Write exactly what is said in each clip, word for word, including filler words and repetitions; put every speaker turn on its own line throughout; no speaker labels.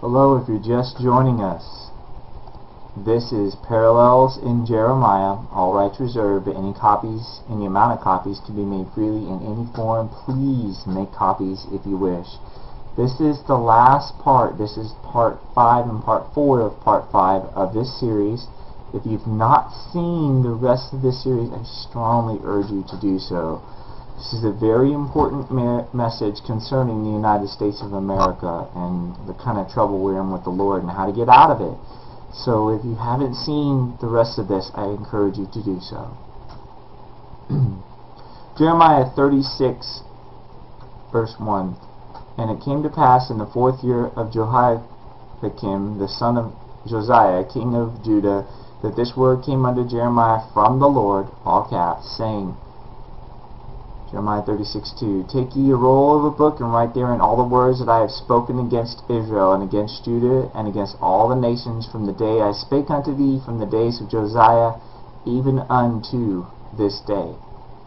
Hello, if you're just joining us. This is Parallels in Jeremiah, all rights reserved, but any copies, any amount of copies can be made freely in any form. Please make copies if you wish. This is the last part. This is part five and part four of part five of this series. If you've not seen the rest of this series, I strongly urge you to do so. This is a very important me- message concerning the United States of America and the kind of trouble we're in with the Lord and how to get out of it. So if you haven't seen the rest of this, I encourage you to do so. Jeremiah thirty-six, verse one. And it came to pass in the fourth year of Jehoiakim, the son of Josiah, king of Judah, that this word came unto Jeremiah from the Lord, all caps, saying, Jeremiah thirty-six two, Take ye a roll of a book, and write therein all the words that I have spoken against Israel, and against Judah, and against all the nations, from the day I spake unto thee, from the days of Josiah, even unto this day.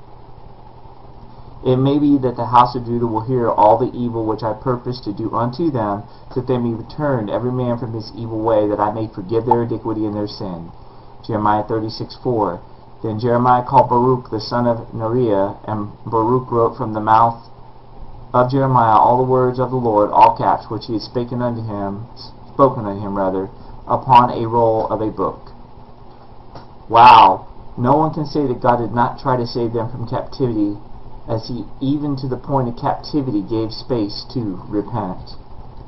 It may be that the house of Judah will hear all the evil which I purpose to do unto them, that they may return every man from his evil way, that I may forgive their iniquity and their sin. Jeremiah thirty-six four. Then Jeremiah called Baruch the son of Neriah, and Baruch wrote from the mouth of Jeremiah all the words of the Lord, all caps, which he had spoken unto him, spoken unto him rather, upon a roll of a book. Wow! No one can say that God did not try to save them from captivity, as he, even to the point of captivity, gave space to repent.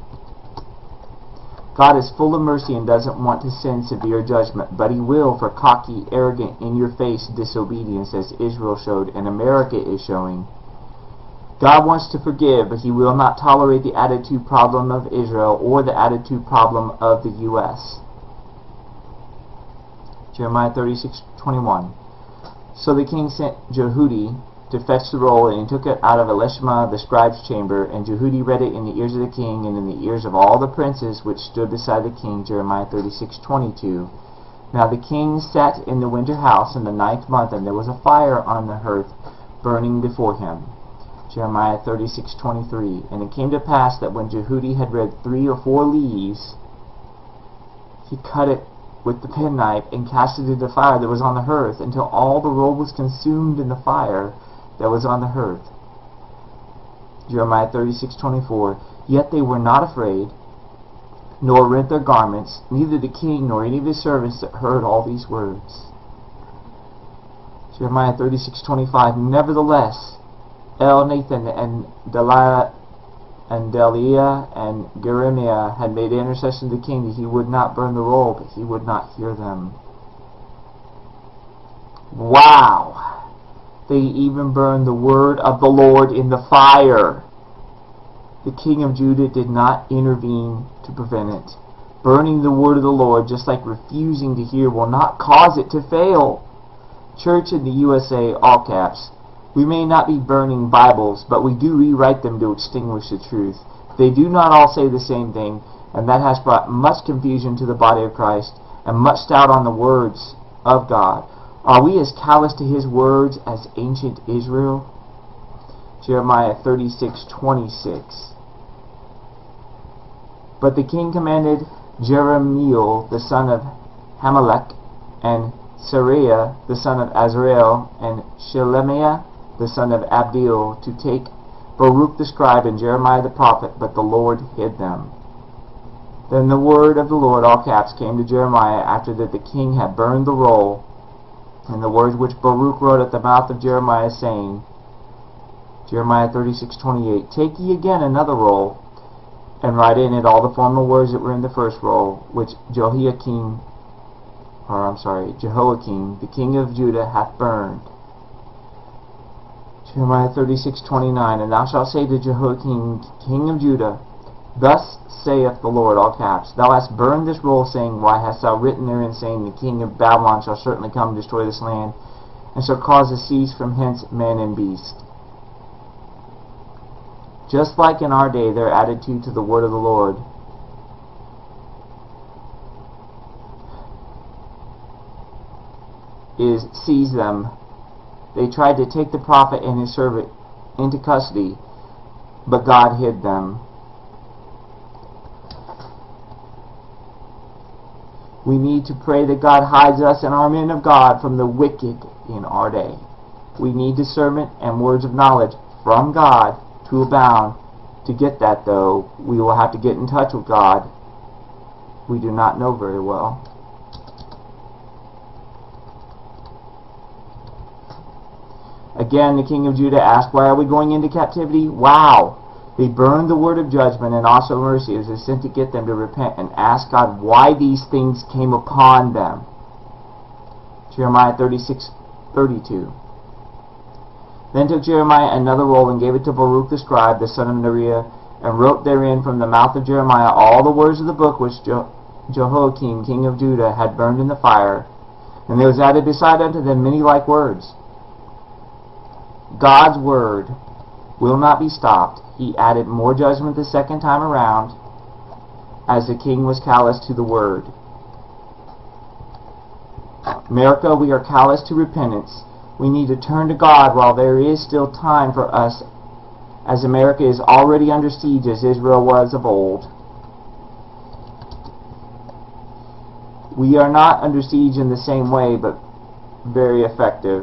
God is full of mercy and doesn't want to send severe judgment, but he will for cocky, arrogant, in-your-face disobedience as Israel showed and America is showing. God wants to forgive, but he will not tolerate the attitude problem of Israel or the attitude problem of the U S Jeremiah thirty-six twenty-one. So the king sent Jehudi to fetch the roll, and he took it out of Elishama the scribe's chamber, and Jehudi read it in the ears of the king, and in the ears of all the princes which stood beside the king. Jeremiah thirty-six twenty-two. Now the king sat in the winter house in the ninth month, and there was a fire on the hearth burning before him. Jeremiah thirty-six twenty-three. And it came to pass that when Jehudi had read three or four leaves, he cut it with the penknife and cast it into the fire that was on the hearth, until all the roll was consumed in the fire that was on the hearth. Jeremiah thirty-six twenty-four. Yet they were not afraid, nor rent their garments, neither the king nor any of his servants that heard all these words. Jeremiah thirty-six twenty-five. Nevertheless, Elnathan and Deliah and Deliah and Jeremiah had made intercession to the king that he would not burn the roll, but he would not hear them. Wow! They even burned the word of the Lord in the fire. The king of Judah did not intervene to prevent it. Burning the word of the Lord, just like refusing to hear, will not cause it to fail. Church in the U S A, all caps. We may not be burning Bibles, but we do rewrite them to extinguish the truth. They do not all say the same thing, and that has brought much confusion to the body of Christ and much doubt on the words of God. Are we as callous to his words as ancient Israel? Jeremiah thirty-six twenty-six. But the king commanded Jeremiel the son of Hamelech, and Seraiah the son of Azrael, and Shelemiah the son of Abdeel, to take Baruch the scribe and Jeremiah the prophet, but the Lord hid them. Then the word of the Lord, all caps, came to Jeremiah after that the king had burned the roll, and the words which Baruch wrote at the mouth of Jeremiah, saying, Jeremiah thirty-six twenty-eight, Take ye again another roll, and write in it all the former words that were in the first roll, which Jehoiakim, or I'm sorry, Jehoiakim, the king of Judah, hath burned. Jeremiah thirty-six twenty-nine, And thou shalt say to Jehoiakim, king of Judah, Thus saith the Lord, all caps, Thou hast burned this roll, saying, Why hast thou written therein, saying, The king of Babylon shall certainly come and destroy this land, and shall cause to cease from hence man and beast. Just like in our day, their attitude to the word of the Lord is seize them. They tried to take the prophet and his servant into custody, but God hid them. We need to pray that God hides us and our men of God from the wicked in our day. We need discernment and words of knowledge from God to abound. To get that, though, we will have to get in touch with God we do not know very well. Again, the king of Judah asked, why are we going into captivity? Wow! They burned the word of judgment and also mercy as they sent to get them to repent and ask God why these things came upon them. Jeremiah thirty-six thirty-two. Then took Jeremiah another roll and gave it to Baruch the scribe, the son of Neriah, and wrote therein from the mouth of Jeremiah all the words of the book which Je Jehoiakim king of Judah had burned in the fire. And there was added beside unto them many like words. God's word will not be stopped. He added more judgment the second time around, as the king was callous to the word. America, we are callous to repentance. We need to turn to God while there is still time for us, as America is already under siege as Israel was of old. We are not under siege in the same way, but very effective.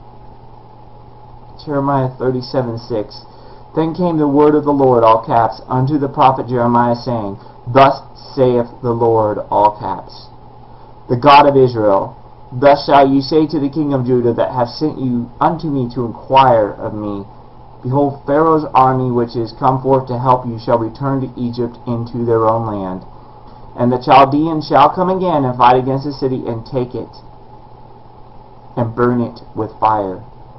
Jeremiah thirty-seven six. Then came the word of the Lord, all caps, unto the prophet Jeremiah, saying, Thus saith the Lord, all caps, the God of Israel, Thus shall you say to the king of Judah that hath sent you unto me to inquire of me, Behold, Pharaoh's army which is come forth to help you shall return to Egypt into their own land. And the Chaldeans shall come again and fight against the city and take it, and burn it with fire.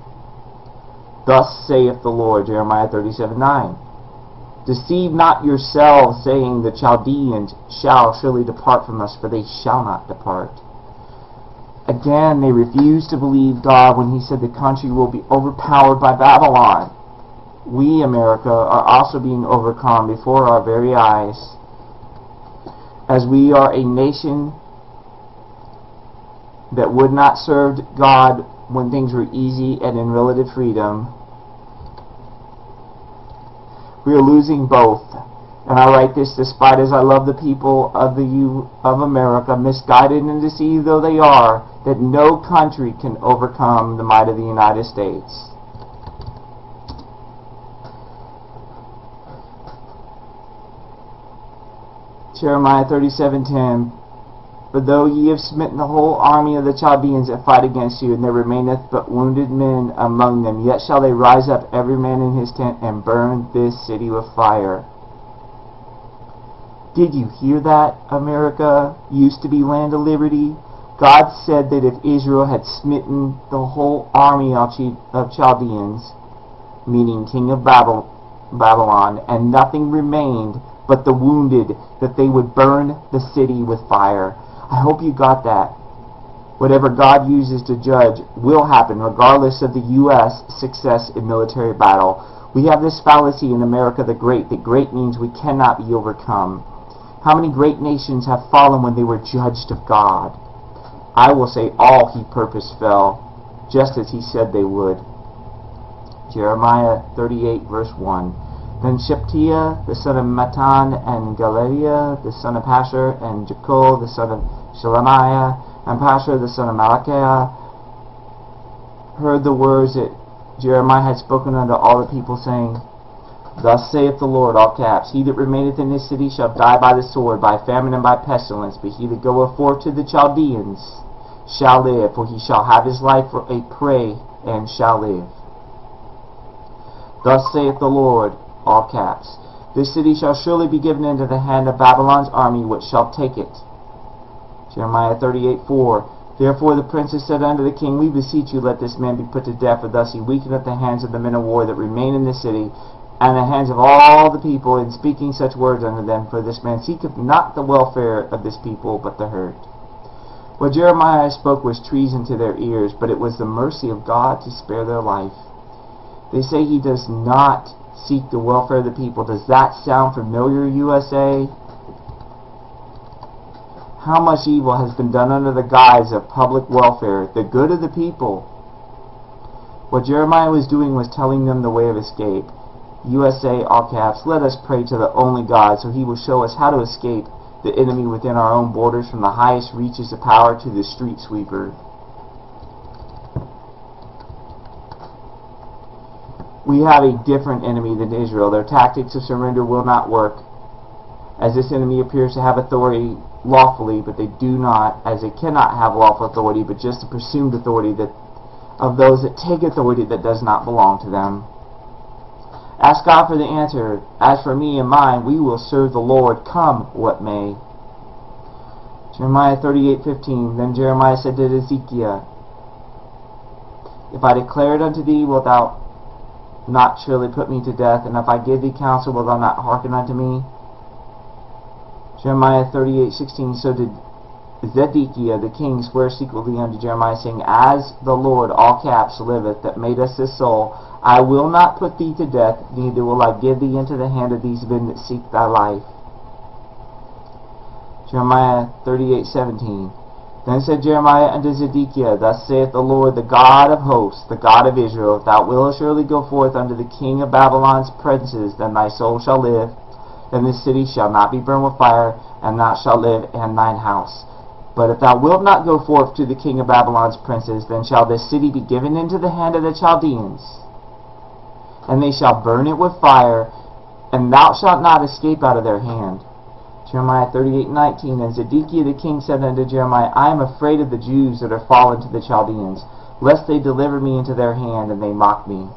Thus saith the Lord, Jeremiah thirty-seven nine. Deceive not yourselves, saying, The Chaldeans shall surely depart from us, for they shall not depart. Again, they refused to believe God when he said the country will be overpowered by Babylon. We, America, are also being overcome before our very eyes, as we are a nation that would not serve God when things were easy and in relative freedom. We are losing both. And I write this despite as I love the people of the U of America, misguided and deceived though they are, that no country can overcome the might of the United States. Jeremiah thirty-seven ten. For though ye have smitten the whole army of the Chaldeans that fight against you, and there remaineth but wounded men among them, yet shall they rise up every man in his tent and burn this city with fire. Did you hear that? America used to be land of liberty. God said that if Israel had smitten the whole army of Chaldeans, meaning king of Babylon, and nothing remained but the wounded, that they would burn the city with fire. I hope you got that. Whatever God uses to judge will happen, regardless of the U S success in military battle. We have this fallacy in America the Great, that great means we cannot be overcome. How many great nations have fallen when they were judged of God? I will say all he purposed fell, just as he said they would. Jeremiah thirty-eight verse one. Then Shephatiah the son of Matan, and Galadiah the son of Pashur, and Jekol the son of Shelemiah, and Pashur the son of Malachiah heard the words that Jeremiah had spoken unto all the people, saying, Thus saith the Lord, all caps, He that remaineth in this city shall die by the sword, by famine, and by pestilence, but he that goeth forth to the Chaldeans shall live, for he shall have his life for a prey, and shall live. Thus saith the Lord, all caps, This city shall surely be given into the hand of Babylon's army, which shall take it. Jeremiah thirty-eight four. Therefore the princes said unto the king, We beseech you, let this man be put to death, for thus he weakeneth the hands of the men of war that remain in this city, and the hands of all the people, in speaking such words unto them. For this man seeketh not the welfare of this people, but the hurt. What Jeremiah spoke was treason to their ears, but it was the mercy of God to spare their life. They say he does not seek the welfare of the people. Does that sound familiar, U S A? How much evil has been done under the guise of public welfare, the good of the people? What Jeremiah was doing was telling them the way of escape. U S A, all caps, let us pray to the only God, so he will show us how to escape the enemy within our own borders, from the highest reaches of power to the street sweeper. We have a different enemy than Israel. Their tactics of surrender will not work, as this enemy appears to have authority lawfully, but they do not, as they cannot have lawful authority, but just the presumed authority that of those that take authority that does not belong to them. Ask God for the answer. As for me and mine, we will serve the Lord, come what may. Jeremiah thirty-eight fifteen. Then Jeremiah said to Ezekiel, If I declare it unto thee, wilt thou not surely put me to death? And if I give thee counsel, wilt thou not hearken unto me? Jeremiah thirty-eight sixteen. So did Zedekiah the king swear secretly unto Jeremiah, saying, As the Lord, all caps, liveth, that made us this soul, I will not put thee to death, neither will I give thee into the hand of these men that seek thy life. Jeremiah thirty-eight seventeen. Then said Jeremiah unto Zedekiah, Thus saith the Lord, the God of hosts, the God of Israel, If thou wilt surely go forth unto the king of Babylon's princes, then thy soul shall live, and this city shall not be burned with fire, and thou shalt live in thine house. But if thou wilt not go forth to the king of Babylon's princes, then shall this city be given into the hand of the Chaldeans, and they shall burn it with fire, and thou shalt not escape out of their hand. Jeremiah thirty-eight nineteen. And Zedekiah the king said unto Jeremiah, I am afraid of the Jews that are fallen to the Chaldeans, lest they deliver me into their hand, and they mock me.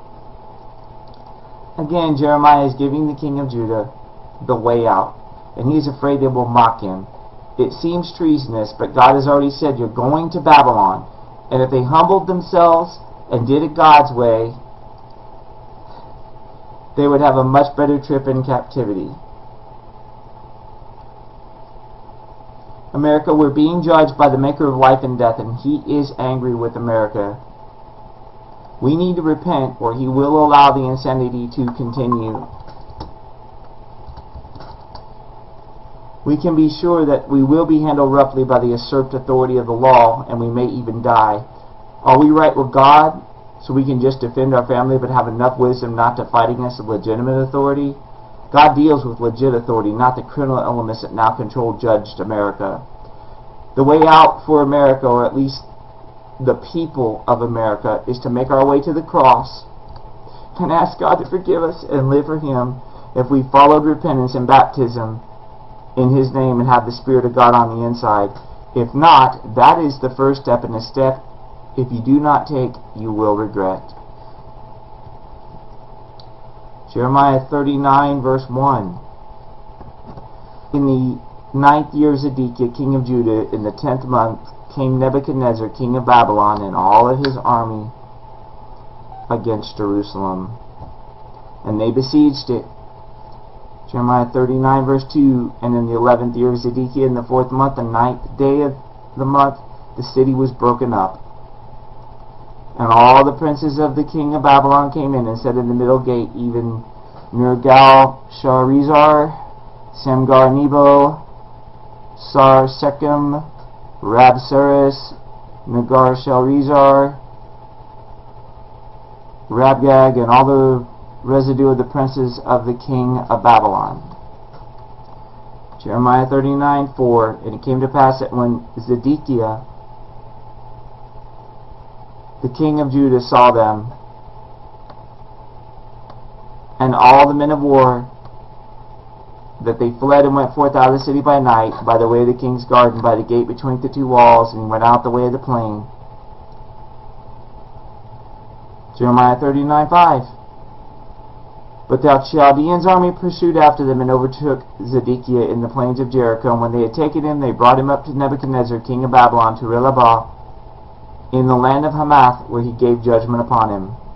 Again, Jeremiah is giving the king of Judah the way out, and he is afraid they will mock him. It seems treasonous, but God has already said, you're going to Babylon, and if they humbled themselves and did it God's way, they would have a much better trip in captivity. America, we're being judged by the maker of life and death, and he is angry with America. We need to repent, or he will allow the insanity to continue. We can be sure that we will be handled roughly by the usurped authority of the law, and we may even die. Are we right with God, so we can just defend our family but have enough wisdom not to fight against the legitimate authority? God deals with legit authority, not the criminal elements that now control judged America. The way out for America, or at least the people of America, is to make our way to the cross and ask God to forgive us and live for him if we followed repentance and baptism in his name and have the Spirit of God on the inside. If not, that is the first step, and a step if you do not take, you will regret. Jeremiah thirty-nine verse one. In the ninth year of Zedekiah king of Judah, in the tenth month, came Nebuchadnezzar king of Babylon and all of his army against Jerusalem, and they besieged it. Jeremiah thirty-nine verse two. And in the eleventh year of Zedekiah, in the fourth month, the ninth day of the month, the city was broken up. And all the princes of the king of Babylon came in and sat in the middle gate, even Nergal-Sharezer, Samgar-Nebo, Sar-Sechem, Rabsaris, Nergal-Sharezer, Rabgag, and all the residue of the princes of the king of Babylon. Jeremiah thirty-nine four. And it came to pass that when Zedekiah the king of Judah saw them, and all the men of war, that they fled and went forth out of the city by night, by the way of the king's garden, by the gate between the two walls, and he went out the way of the plain. Jeremiah thirty-nine five. But the Chaldeans' army pursued after them and overtook Zedekiah in the plains of Jericho. And when they had taken him, they brought him up to Nebuchadnezzar, king of Babylon, to Rilabah, in the land of Hamath, where he gave judgment upon him.